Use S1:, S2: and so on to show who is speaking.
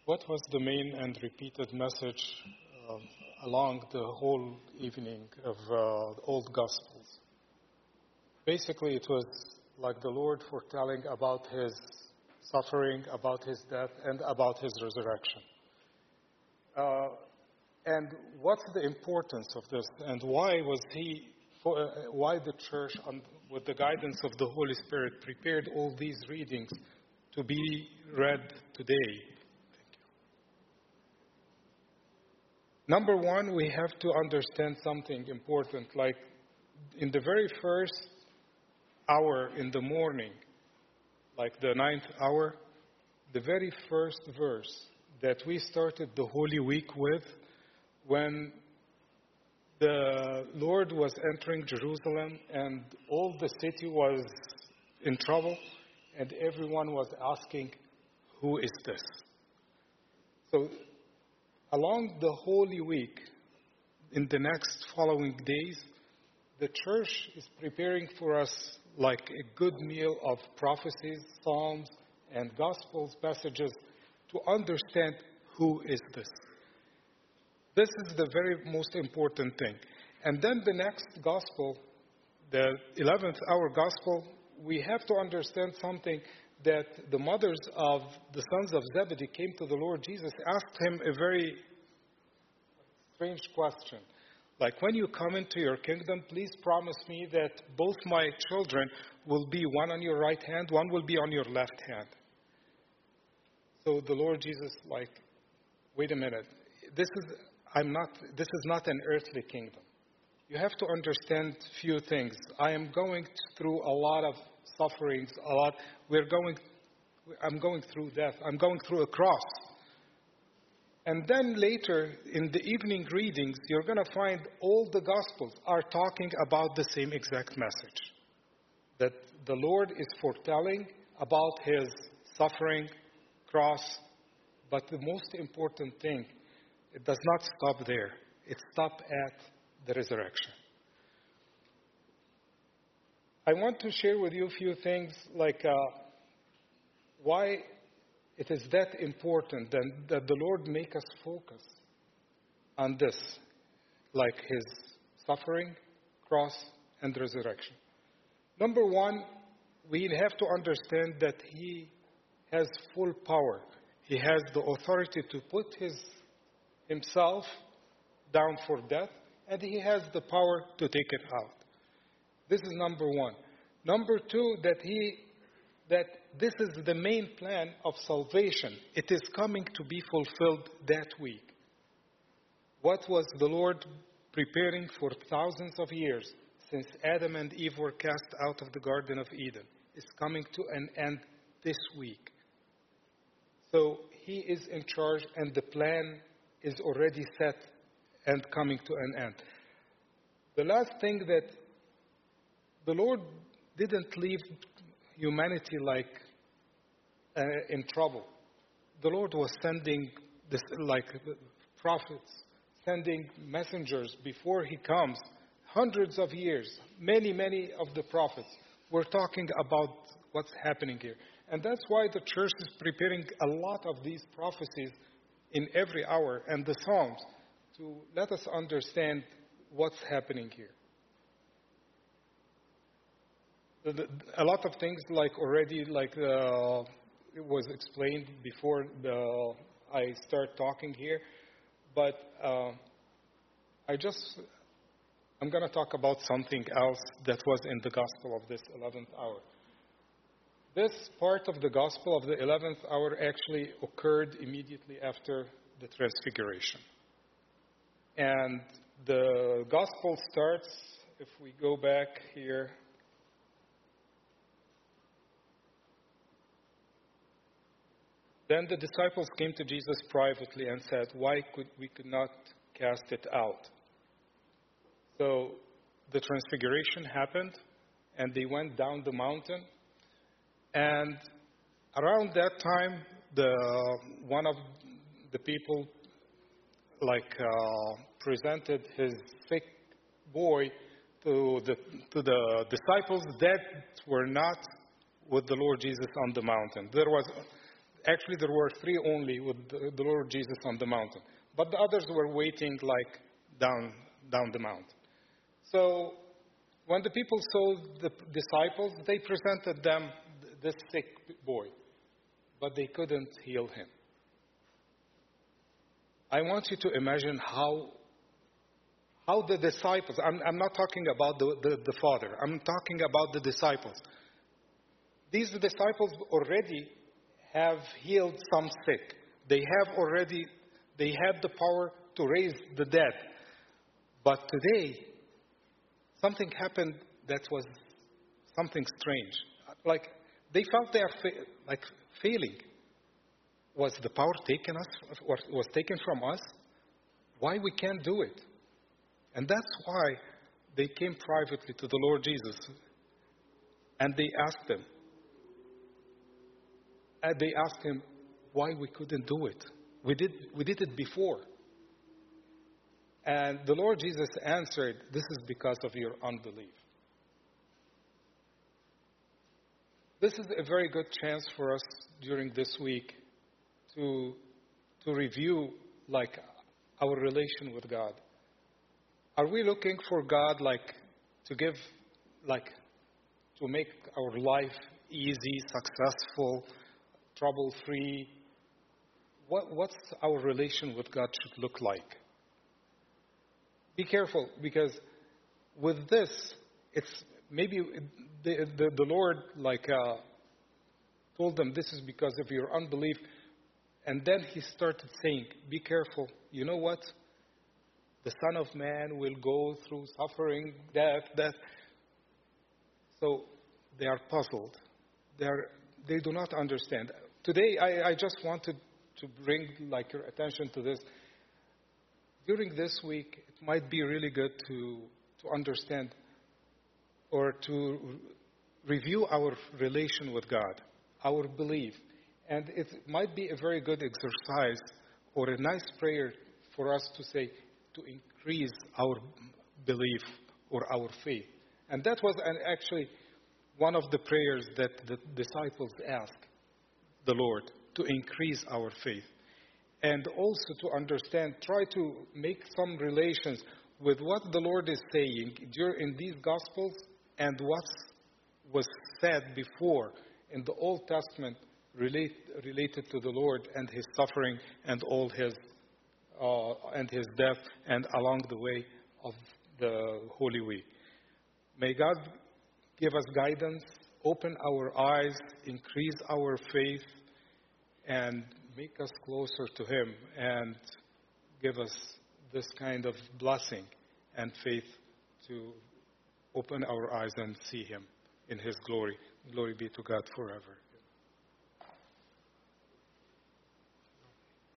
S1: What was the main and repeated message um, along the whole evening of the Old Gospels? Basically, it was like the Lord foretelling about his suffering, about his death, and about his resurrection. And what's the importance of this, and why was why the church, with the guidance of the Holy Spirit, prepared all these readings to be read today? Number one, we have to understand something important, like in the very first hour in the morning, like the 9th hour, the very first verse that we started the Holy Week with, when the Lord was entering Jerusalem and all the city was in trouble and everyone was asking, who is this? So along the Holy Week, in the next following days, the church is preparing for us like a good meal of prophecies, psalms, and gospels passages to understand who is this. This is the very most important thing. And then the next gospel, the 11th hour gospel, we have to understand something, that the mothers of the sons of Zebedee came to the Lord Jesus, asked him a very strange question. Like, when you come into your kingdom, please promise me that both my children will be one on your right hand, one will be on your left hand. So the Lord Jesus, like, wait a minute. This is not an earthly kingdom. You have to understand few things. I am going through a lot of sufferings, I'm going through death. I'm going through a cross. And then later, in the evening readings, you're going to find all the Gospels are talking about the same exact message. That the Lord is foretelling about his suffering, cross, but the most important thing, it does not stop there. It stops at the resurrection. I want to share with you a few things, like why it is that important that the Lord make us focus on this, like his suffering, cross, and resurrection. Number one, we have to understand that he has full power. He has the authority to put himself down for death, and he has the power to take it out. This is number one. Number two, that this is the main plan of salvation. It is coming to be fulfilled that week. What was the Lord preparing for thousands of years, since Adam and Eve were cast out of the Garden of Eden, is coming to an end this week. So he is in charge, and the plan is already set and coming to an end. The last thing, that the Lord didn't leave humanity like in trouble. The Lord was sending prophets, sending messengers before he comes. Hundreds of years, many of the prophets were talking about what's happening here. And that's why the church is preparing a lot of these prophecies in every hour, and the Psalms, to let us understand what's happening here. A lot of things, it was explained before I start talking here, but I'm going to talk about something else that was in the gospel of this 11th hour. This part of the gospel of the 11th hour actually occurred immediately after the Transfiguration. And the gospel starts, if we go back here, then the disciples came to Jesus privately and said, why could we not cast it out? So the Transfiguration happened, and they went down the mountain. And around that time, one of the people presented his sick boy to the disciples that were not with the Lord Jesus on the mountain. Actually, there were three only with the Lord Jesus on the mountain. But the others were waiting like down the mountain. So when the people saw the disciples, they presented them this sick boy, but they couldn't heal him. I want you to imagine how the disciples, I'm not talking about the Father, I'm talking about the disciples. These disciples already have healed some sick. They had the power to raise the dead. But today, something happened that was something strange. Like, they felt they are failing. Was the power was taken from us? Why we can't do it? And that's why they came privately to the Lord Jesus. And they asked him. And they asked him why we couldn't do it. We did it before. And the Lord Jesus answered, this is because of your unbelief. This is a very good chance for us during this week to review like our relation with God. Are we looking for God to give to make our life easy, successful, trouble-free? What's our relation with God should look like? Be careful, because with this, it's maybe the Lord told them this is because of your unbelief, and then he started saying, be careful. You know what? The Son of Man will go through suffering, death. So they are puzzled. They do not understand. Today, I just wanted to bring your attention to this. During this week, it might be really good to understand or to review our relation with God, our belief. And it might be a very good exercise or a nice prayer for us to say, to increase our belief or our faith. And that was actually one of the prayers that the disciples asked the Lord, to increase our faith. And also to understand, try to make some relations with what the Lord is saying in these Gospels and what was said before in the Old Testament related to the Lord and his suffering and all his death and along the way of the Holy Week. May God give us guidance, open our eyes, increase our faith, and make us closer to him, and give us this kind of blessing and faith to open our eyes and see him in his glory. Glory be to God forever.